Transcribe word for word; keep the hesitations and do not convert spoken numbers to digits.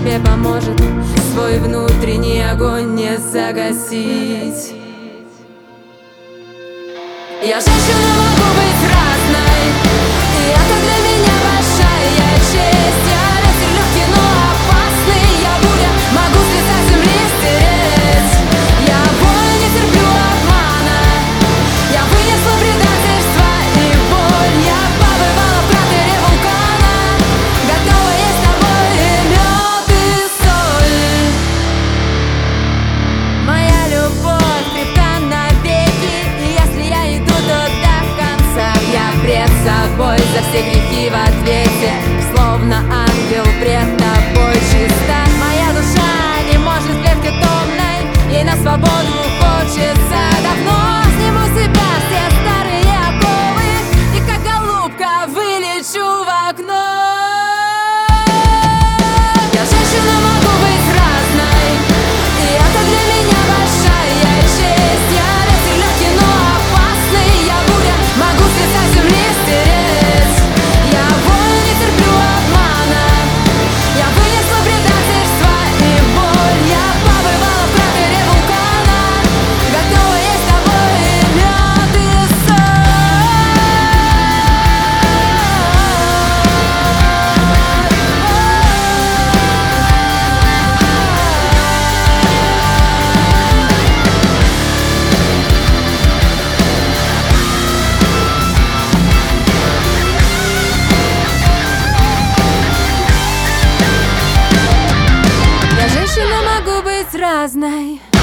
тебе поможет свой внутренний огонь не загасить. Я женщина, могу быть разной, и это для меня большая честь. Я ветер легкий, но опасный, я буря, могу с лица земли стереть. Я боль, не терплю обмана, я вынесла предательство и боль. Я побывала в кратере вулкана, готова есть с тобой и мед, и соль. Моя любовь крепка навеки, и если я иду, то до конца. Я пред собой за все грехи в ответе, словно ангел пред тобой чиста. Моя душа не может в клетке томной, ей на свободу хочется давно. Сниму с себя все старые оковы и как голубка вылечу в окно. Я женщина, могу быть разной, и это для меня большая честь. Я ветер легкий, но опасный, я буря, могу с лица земли стереть. Я боль, не терплю обмана, я вынесла предательство и боль. Я побывала в кратере вулкана, готова есть с тобой и мед, и Я женщина, могу быть разной.